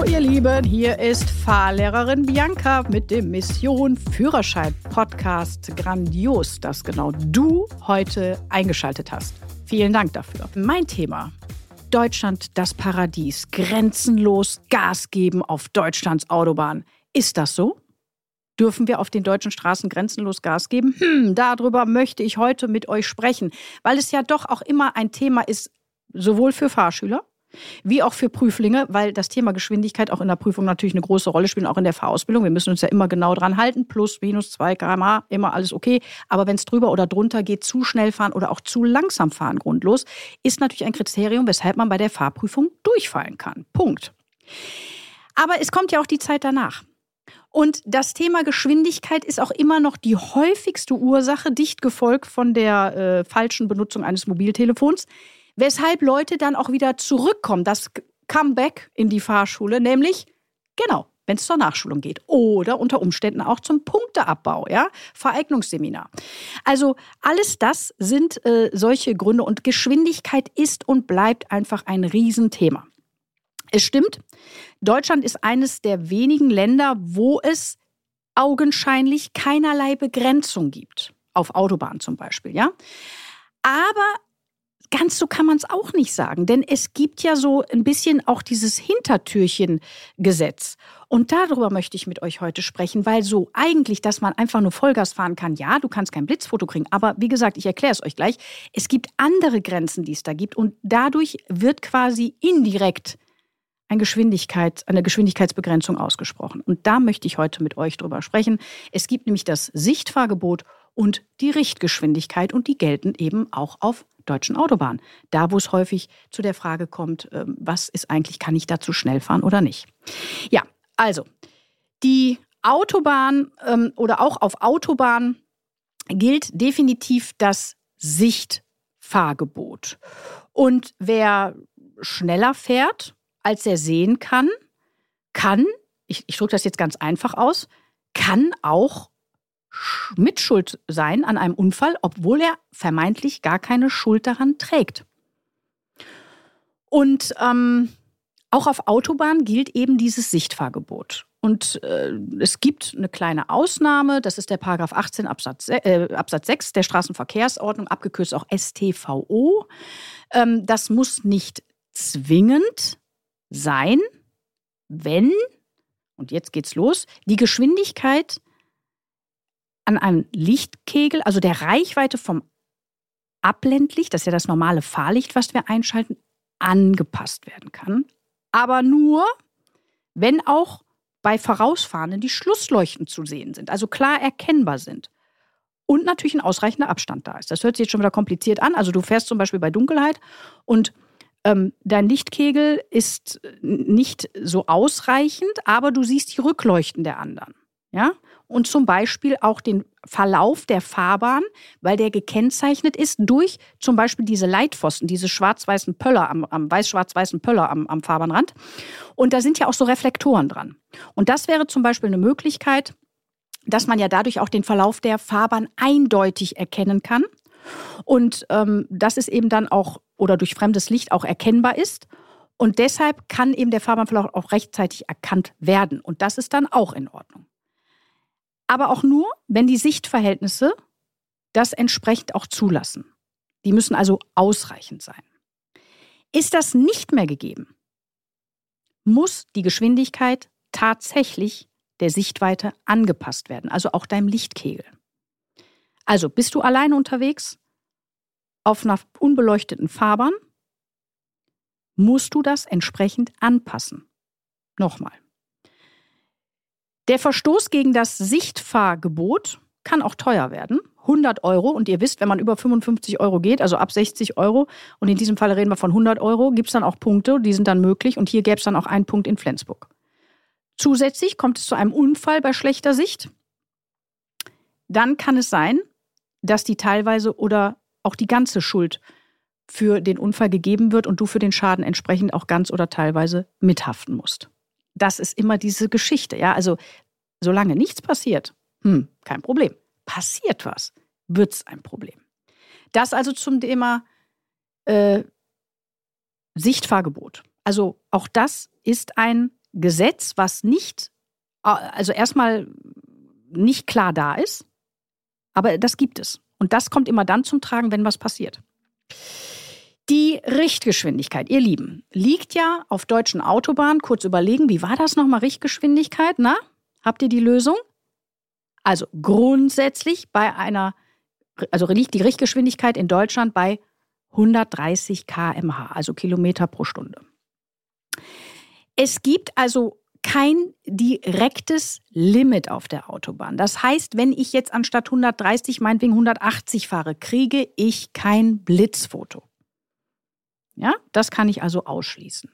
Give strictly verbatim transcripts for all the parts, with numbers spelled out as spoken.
ihr Lieben, hier ist Fahrlehrerin Bianca mit dem Mission Führerschein Podcast. Grandios, dass genau du heute eingeschaltet hast. Vielen Dank dafür. Mein Thema: Deutschland, das Paradies. Grenzenlos Gas geben auf Deutschlands Autobahn. Ist das so? Dürfen wir auf den deutschen Straßen grenzenlos Gas geben? Hm, darüber möchte ich heute mit euch sprechen, weil es ja doch auch immer ein Thema ist, sowohl für Fahrschüler wie auch für Prüflinge, weil das Thema Geschwindigkeit auch in der Prüfung natürlich eine große Rolle spielt, auch in der Fahrausbildung. Wir müssen uns ja immer genau dran halten, plus, minus zwei Kilometer pro Stunde, immer alles okay. Aber wenn es drüber oder drunter geht, zu schnell fahren oder auch zu langsam fahren, grundlos, ist natürlich ein Kriterium, weshalb man bei der Fahrprüfung durchfallen kann. Punkt. Aber es kommt ja auch die Zeit danach. Und das Thema Geschwindigkeit ist auch immer noch die häufigste Ursache, dicht gefolgt von der äh, falschen Benutzung eines Mobiltelefons, weshalb Leute dann auch wieder zurückkommen, das Comeback in die Fahrschule, nämlich, genau, wenn es zur Nachschulung geht oder unter Umständen auch zum Punkteabbau, ja, Vereignungsseminar. Also alles das sind äh, solche Gründe und Geschwindigkeit ist und bleibt einfach ein Riesenthema. Es stimmt, Deutschland ist eines der wenigen Länder, wo es augenscheinlich keinerlei Begrenzung gibt. Auf Autobahnen zum Beispiel, ja. Aber ganz so kann man es auch nicht sagen, denn es gibt ja so ein bisschen auch dieses Hintertürchen-Gesetz. Und darüber möchte ich mit euch heute sprechen, weil so eigentlich, dass man einfach nur Vollgas fahren kann, ja, du kannst kein Blitzfoto kriegen, aber wie gesagt, ich erkläre es euch gleich, es gibt andere Grenzen, die es da gibt und dadurch wird quasi indirekt eine Geschwindigkeit, eine Geschwindigkeitsbegrenzung ausgesprochen. Und da möchte ich heute mit euch drüber sprechen. Es gibt nämlich das Sichtfahrgebot und die Richtgeschwindigkeit und die gelten eben auch auf deutschen Autobahnen. Da, wo es häufig zu der Frage kommt, was ist eigentlich, kann ich da zu schnell fahren oder nicht? Ja, also die Autobahn ähm, oder auch auf Autobahnen gilt definitiv das Sichtfahrgebot. Und wer schneller fährt, als er sehen kann, kann, ich, ich drücke das jetzt ganz einfach aus, kann auch Mitschuld sein an einem Unfall, obwohl er vermeintlich gar keine Schuld daran trägt. Und ähm, auch auf Autobahnen gilt eben dieses Sichtfahrgebot. Und äh, es gibt eine kleine Ausnahme, das ist der Paragraph achtzehn Absatz, äh, Absatz sechs der Straßenverkehrsordnung, abgekürzt auch S T V O. Ähm, das muss nicht zwingend sein, wenn, und jetzt geht's los, die Geschwindigkeit an einem Lichtkegel, also der Reichweite vom Abblendlicht, das ist ja das normale Fahrlicht, was wir einschalten, angepasst werden kann. Aber nur, wenn auch bei Vorausfahrenden die Schlussleuchten zu sehen sind, also klar erkennbar sind. Und natürlich ein ausreichender Abstand da ist. Das hört sich jetzt schon wieder kompliziert an. Also du fährst zum Beispiel bei Dunkelheit und ähm, dein Lichtkegel ist nicht so ausreichend, aber du siehst die Rückleuchten der anderen. Ja? Und zum Beispiel auch den Verlauf der Fahrbahn, weil der gekennzeichnet ist durch zum Beispiel diese Leitpfosten, diese schwarz-weißen Pöller, am, am weiß-schwarz-weißen Pöller am, am Fahrbahnrand. Und da sind ja auch so Reflektoren dran. Und das wäre zum Beispiel eine Möglichkeit, dass man ja dadurch auch den Verlauf der Fahrbahn eindeutig erkennen kann. Und ähm, das ist eben dann auch, oder durch fremdes Licht auch erkennbar ist. Und deshalb kann eben der Fahrbahnverlauf auch rechtzeitig erkannt werden. Und das ist dann auch in Ordnung. Aber auch nur, wenn die Sichtverhältnisse das entsprechend auch zulassen. Die müssen also ausreichend sein. Ist das nicht mehr gegeben, muss die Geschwindigkeit tatsächlich der Sichtweite angepasst werden, also auch deinem Lichtkegel. Also bist du alleine unterwegs auf einer unbeleuchteten Fahrbahn, musst du das entsprechend anpassen. Nochmal. Der Verstoß gegen das Sichtfahrgebot kann auch teuer werden. hundert Euro. Und ihr wisst, wenn man über fünfundfünfzig Euro geht, also ab sechzig Euro, und in diesem Fall reden wir von hundert Euro, gibt es dann auch Punkte, die sind dann möglich. Und hier gäbe es dann auch einen Punkt in Flensburg. Zusätzlich kommt es zu einem Unfall bei schlechter Sicht. Dann kann es sein, dass die teilweise oder auch die ganze Schuld für den Unfall gegeben wird und du für den Schaden entsprechend auch ganz oder teilweise mithaften musst. Das ist immer diese Geschichte. Ja? Also solange nichts passiert, hm, kein Problem. Passiert was, wird es ein Problem. Das also zum Thema äh, Sichtfahrgebot. Also auch das ist ein Gesetz, was nicht, also erstmal nicht klar da ist, aber das gibt es. Und das kommt immer dann zum Tragen, wenn was passiert. Die Richtgeschwindigkeit, ihr Lieben, liegt ja auf deutschen Autobahnen. Kurz überlegen, wie war das nochmal, Richtgeschwindigkeit? Na, habt ihr die Lösung? Also grundsätzlich bei einer, also liegt die Richtgeschwindigkeit in Deutschland bei hundertdreißig Kilometer pro Stunde, also Kilometer pro Stunde. Es gibt also kein direktes Limit auf der Autobahn. Das heißt, wenn ich jetzt anstatt hundertdreißig meinetwegen hundertachtzig fahre, kriege ich kein Blitzfoto. Ja, das kann ich also ausschließen.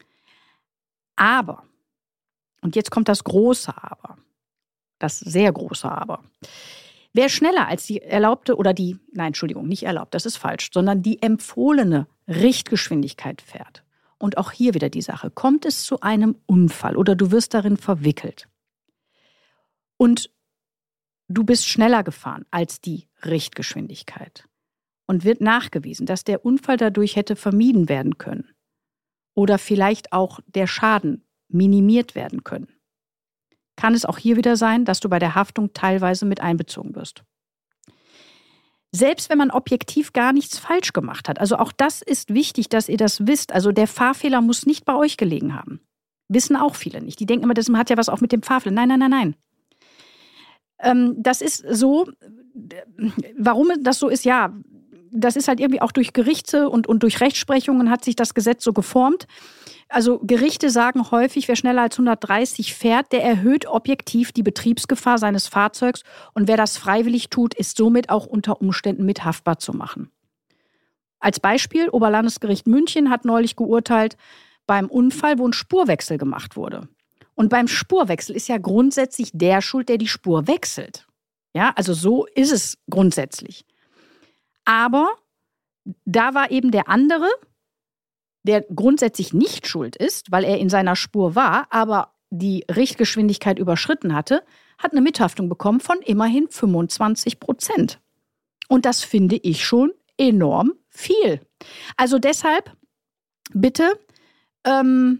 Aber, und jetzt kommt das große Aber, das sehr große Aber. Wer schneller als die erlaubte oder die, nein, Entschuldigung, nicht erlaubt, das ist falsch, sondern die empfohlene Richtgeschwindigkeit fährt. Und auch hier wieder die Sache, kommt es zu einem Unfall oder du wirst darin verwickelt und du bist schneller gefahren als die Richtgeschwindigkeit und wird nachgewiesen, dass der Unfall dadurch hätte vermieden werden können oder vielleicht auch der Schaden minimiert werden können, kann es auch hier wieder sein, dass du bei der Haftung teilweise mit einbezogen wirst. Selbst wenn man objektiv gar nichts falsch gemacht hat. Also auch das ist wichtig, dass ihr das wisst. Also der Fahrfehler muss nicht bei euch gelegen haben. Wissen auch viele nicht. Die denken immer, das hat ja was auch mit dem Fahrfehler. Nein, nein, nein, nein. Ähm, das ist so, warum das so ist, ja, das ist halt irgendwie auch durch Gerichte und, und durch Rechtsprechungen hat sich das Gesetz so geformt. Also Gerichte sagen häufig, wer schneller als hundertdreißig fährt, der erhöht objektiv die Betriebsgefahr seines Fahrzeugs und wer das freiwillig tut, ist somit auch unter Umständen mit haftbar zu machen. Als Beispiel, Oberlandesgericht München hat neulich geurteilt beim Unfall, wo ein Spurwechsel gemacht wurde. Und beim Spurwechsel ist ja grundsätzlich der schuld, der die Spur wechselt. Ja, also so ist es grundsätzlich. Aber da war eben der andere, der grundsätzlich nicht schuld ist, weil er in seiner Spur war, aber die Richtgeschwindigkeit überschritten hatte, hat eine Mithaftung bekommen von immerhin fünfundzwanzig Prozent. Und das finde ich schon enorm viel. Also deshalb bitte, ähm,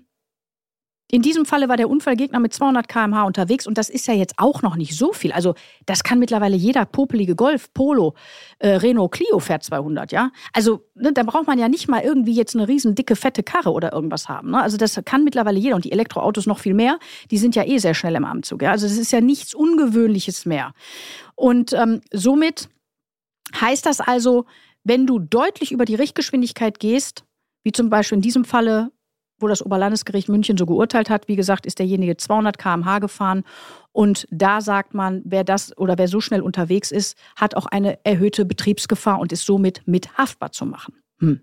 in diesem Falle war der Unfallgegner mit zweihundert Kilometer pro Stunde unterwegs und das ist ja jetzt auch noch nicht so viel. Also das kann mittlerweile jeder popelige Golf, Polo, äh, Renault Clio fährt zweihundert, ja. Also ne, da braucht man ja nicht mal irgendwie jetzt eine riesen dicke, fette Karre oder irgendwas haben. Ne? Also das kann mittlerweile jeder und die Elektroautos noch viel mehr. Die sind ja eh sehr schnell im Armzug. Ja? Also das ist ja nichts Ungewöhnliches mehr. Und ähm, somit heißt das also, wenn du deutlich über die Richtgeschwindigkeit gehst, wie zum Beispiel in diesem Falle, wo das Oberlandesgericht München so geurteilt hat. Wie gesagt, ist derjenige zweihundert Kilometer pro Stunde gefahren. Und da sagt man, wer das oder wer so schnell unterwegs ist, hat auch eine erhöhte Betriebsgefahr und ist somit mit haftbar zu machen. Hm.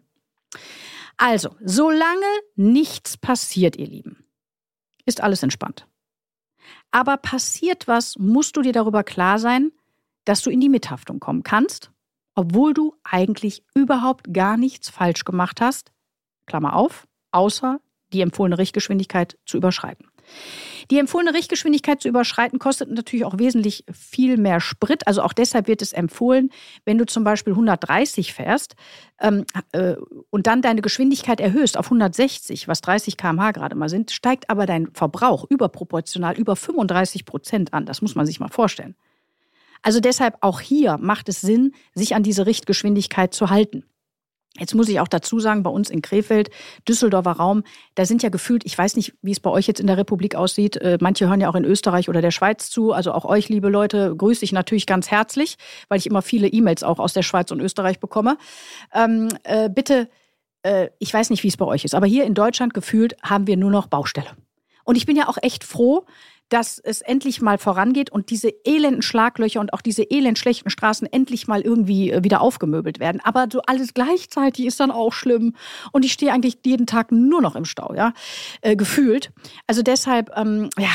Also, solange nichts passiert, ihr Lieben, ist alles entspannt. Aber passiert was, musst du dir darüber klar sein, dass du in die Mithaftung kommen kannst, obwohl du eigentlich überhaupt gar nichts falsch gemacht hast. Klammer auf. Außer die empfohlene Richtgeschwindigkeit zu überschreiten. Die empfohlene Richtgeschwindigkeit zu überschreiten kostet natürlich auch wesentlich viel mehr Sprit. Also auch deshalb wird es empfohlen, wenn du zum Beispiel hundertdreißig fährst ähm, äh, und dann deine Geschwindigkeit erhöhst auf hundertsechzig, was dreißig Kilometer pro Stunde gerade mal sind, steigt aber dein Verbrauch überproportional über fünfunddreißig Prozent an. Das muss man sich mal vorstellen. Also deshalb auch hier macht es Sinn, sich an diese Richtgeschwindigkeit zu halten. Jetzt muss ich auch dazu sagen, bei uns in Krefeld, Düsseldorfer Raum, da sind ja gefühlt, ich weiß nicht, wie es bei euch jetzt in der Republik aussieht, äh, manche hören ja auch in Österreich oder der Schweiz zu, also auch euch, liebe Leute, grüße ich natürlich ganz herzlich, weil ich immer viele E-Mails auch aus der Schweiz und Österreich bekomme. Ähm, äh, bitte, äh, ich weiß nicht, wie es bei euch ist, aber hier in Deutschland gefühlt haben wir nur noch Baustelle. Und ich bin ja auch echt froh, dass es endlich mal vorangeht und diese elenden Schlaglöcher und auch diese elend schlechten Straßen endlich mal irgendwie wieder aufgemöbelt werden. Aber so alles gleichzeitig ist dann auch schlimm. Und ich stehe eigentlich jeden Tag nur noch im Stau, ja, äh, gefühlt. Also deshalb, ähm, ja,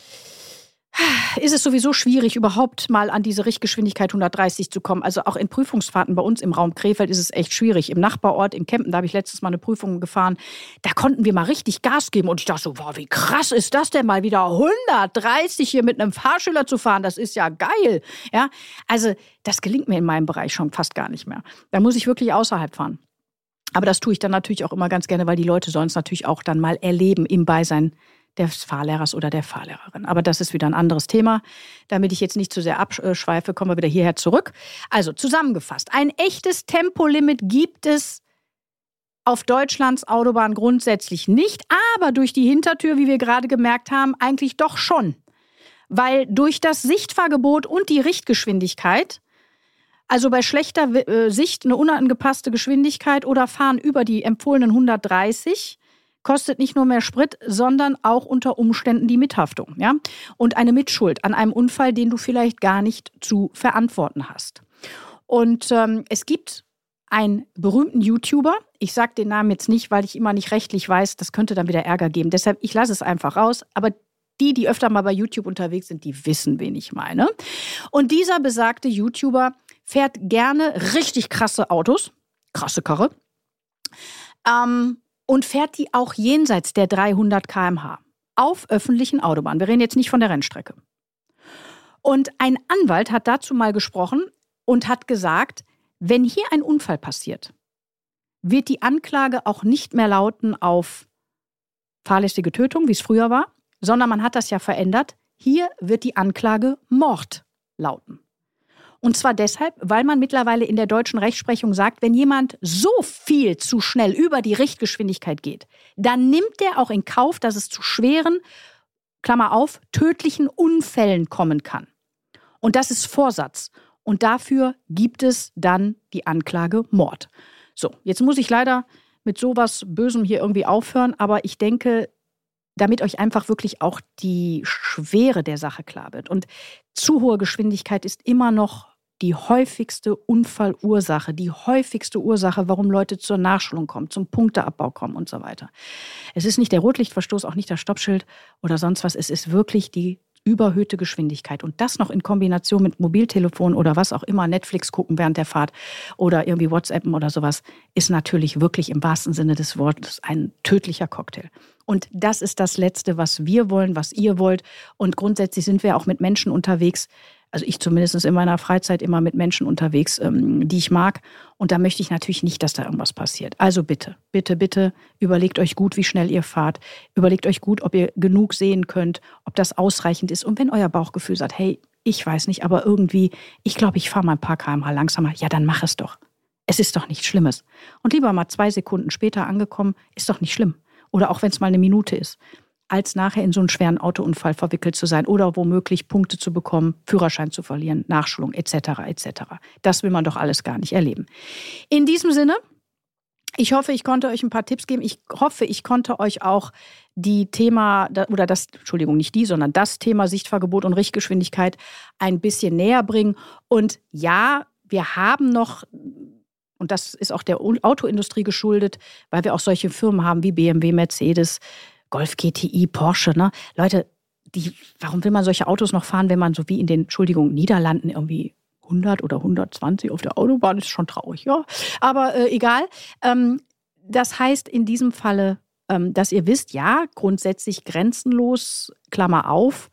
ist es sowieso schwierig, überhaupt mal an diese Richtgeschwindigkeit hundertdreißig zu kommen. Also auch in Prüfungsfahrten bei uns im Raum Krefeld ist es echt schwierig. Im Nachbarort, in Kempen, da habe ich letztes Mal eine Prüfung gefahren, da konnten wir mal richtig Gas geben. Und ich dachte so, wow, wie krass ist das denn mal wieder hundertdreißig hier mit einem Fahrschüler zu fahren? Das ist ja geil. Ja, also das gelingt mir in meinem Bereich schon fast gar nicht mehr. Da muss ich wirklich außerhalb fahren. Aber das tue ich dann natürlich auch immer ganz gerne, weil die Leute sollen es natürlich auch dann mal erleben im Beisein des Fahrlehrers oder der Fahrlehrerin. Aber das ist wieder ein anderes Thema. Damit ich jetzt nicht zu sehr abschweife, kommen wir wieder hierher zurück. Also zusammengefasst, ein echtes Tempolimit gibt es auf Deutschlands Autobahn grundsätzlich nicht, aber durch die Hintertür, wie wir gerade gemerkt haben, eigentlich doch schon. Weil durch das Sichtfahrgebot und die Richtgeschwindigkeit, also bei schlechter äh, Sicht eine unangepasste Geschwindigkeit oder Fahren über die empfohlenen hundertdreißig, kostet nicht nur mehr Sprit, sondern auch unter Umständen die Mithaftung. Ja? Und eine Mitschuld an einem Unfall, den du vielleicht gar nicht zu verantworten hast. Und ähm, es gibt einen berühmten YouTuber, ich sage den Namen jetzt nicht, weil ich immer nicht rechtlich weiß, das könnte dann wieder Ärger geben. Deshalb, ich lasse es einfach raus, aber die, die öfter mal bei YouTube unterwegs sind, die wissen, wen ich meine. Und dieser besagte YouTuber fährt gerne richtig krasse Autos, krasse Karre, ähm, und fährt die auch jenseits der dreihundert Kilometer pro Stunde auf öffentlichen Autobahnen. Wir reden jetzt nicht von der Rennstrecke. Und ein Anwalt hat dazu mal gesprochen und hat gesagt, wenn hier ein Unfall passiert, wird die Anklage auch nicht mehr lauten auf fahrlässige Tötung, wie es früher war, sondern man hat das ja verändert. Hier wird die Anklage Mord lauten. Und zwar deshalb, weil man mittlerweile in der deutschen Rechtsprechung sagt, wenn jemand so viel zu schnell über die Richtgeschwindigkeit geht, dann nimmt er auch in Kauf, dass es zu schweren, Klammer auf, tödlichen Unfällen kommen kann. Und das ist Vorsatz. Und dafür gibt es dann die Anklage Mord. So, jetzt muss ich leider mit sowas Bösem hier irgendwie aufhören, aber ich denke, damit euch einfach wirklich auch die Schwere der Sache klar wird. Und zu hohe Geschwindigkeit ist immer noch die häufigste Unfallursache, die häufigste Ursache, warum Leute zur Nachschulung kommen, zum Punkteabbau kommen und so weiter. Es ist nicht der Rotlichtverstoß, auch nicht das Stoppschild oder sonst was. Es ist wirklich die überhöhte Geschwindigkeit. Und das noch in Kombination mit Mobiltelefon oder was auch immer, Netflix gucken während der Fahrt oder irgendwie WhatsAppen oder sowas, ist natürlich wirklich im wahrsten Sinne des Wortes ein tödlicher Cocktail. Und das ist das Letzte, was wir wollen, was ihr wollt. Und grundsätzlich sind wir auch mit Menschen unterwegs, also ich zumindest in meiner Freizeit immer mit Menschen unterwegs, ähm, die ich mag. Und da möchte ich natürlich nicht, dass da irgendwas passiert. Also bitte, bitte, bitte überlegt euch gut, wie schnell ihr fahrt. Überlegt euch gut, ob ihr genug sehen könnt, ob das ausreichend ist. Und wenn euer Bauchgefühl sagt, hey, ich weiß nicht, aber irgendwie, ich glaube, ich fahre mal ein paar Kilometer pro Stunde langsamer, ja, dann mach es doch. Es ist doch nichts Schlimmes. Und lieber mal zwei Sekunden später angekommen, ist doch nicht schlimm. Oder auch wenn es mal eine Minute ist, als nachher in so einen schweren Autounfall verwickelt zu sein oder womöglich Punkte zu bekommen, Führerschein zu verlieren, Nachschulung et cetera et cetera. Das will man doch alles gar nicht erleben. In diesem Sinne, ich hoffe, ich konnte euch ein paar Tipps geben. Ich hoffe, ich konnte euch auch die Thema, oder das, Entschuldigung, nicht die, sondern das Thema Sichtfahrgebot und Richtgeschwindigkeit ein bisschen näher bringen. Und ja, wir haben noch, und das ist auch der Autoindustrie geschuldet, weil wir auch solche Firmen haben wie B M W, Mercedes, Golf G T I, Porsche, ne? Leute, die, warum will man solche Autos noch fahren, wenn man so wie in den, Entschuldigung, Niederlanden irgendwie hundert oder hundertzwanzig auf der Autobahn, ist schon traurig, ja. Aber äh, egal. Ähm, das heißt in diesem Falle, ähm, dass ihr wisst, ja, grundsätzlich grenzenlos, Klammer auf,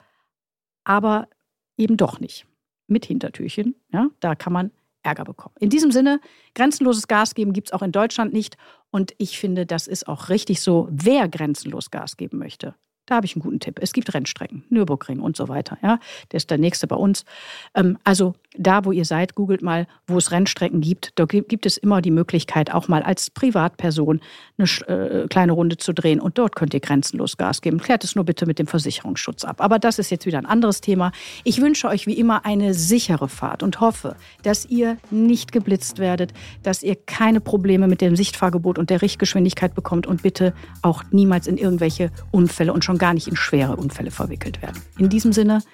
aber eben doch nicht. Mit Hintertürchen, ja, da kann man Ärger bekommen. In diesem Sinne, grenzenloses Gas geben gibt es auch in Deutschland nicht. Und ich finde, das ist auch richtig so. Wer grenzenlos Gas geben möchte, da habe ich einen guten Tipp. Es gibt Rennstrecken, Nürburgring und so weiter. Ja? Der ist der nächste bei uns. Ähm, also da, wo ihr seid, googelt mal, wo es Rennstrecken gibt. Da gibt es immer die Möglichkeit, auch mal als Privatperson eine äh, kleine Runde zu drehen. Und dort könnt ihr grenzenlos Gas geben. Klärt es nur bitte mit dem Versicherungsschutz ab. Aber das ist jetzt wieder ein anderes Thema. Ich wünsche euch wie immer eine sichere Fahrt und hoffe, dass ihr nicht geblitzt werdet, dass ihr keine Probleme mit dem Sichtfahrgebot und der Richtgeschwindigkeit bekommt und bitte auch niemals in irgendwelche Unfälle und schon gar nicht in schwere Unfälle verwickelt werden. In diesem Sinne,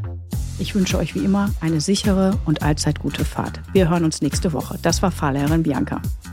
ich wünsche euch wie immer eine sichere und allzeit gute Fahrt. Wir hören uns nächste Woche. Das war Fahrlehrerin Bianca.